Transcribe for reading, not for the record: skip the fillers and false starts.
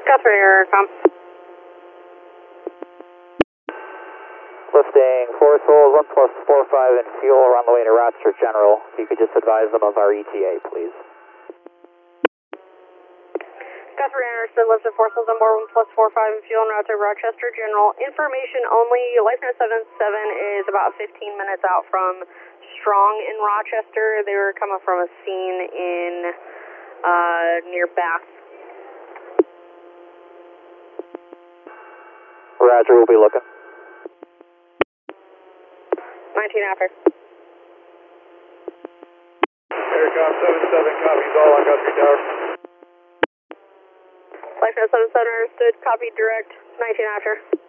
Guthrie Aircom. Lifting 4 souls, 1 plus 45 in fuel. We're on the way to Rochester General. If you could just advise them of our ETA, please. Guthrie Anderson, lifted 4 souls on board, 1 plus 45 in fuel en route to Rochester General. Information only, LifeNet 77 is about 15 minutes out from Strong in Rochester. They were coming from a scene in near Bath. Roger, we'll be looking. 19 after. Aircom 77 copies all on Guthrie Tower. LifeNet 77 understood, copy direct, 19 after.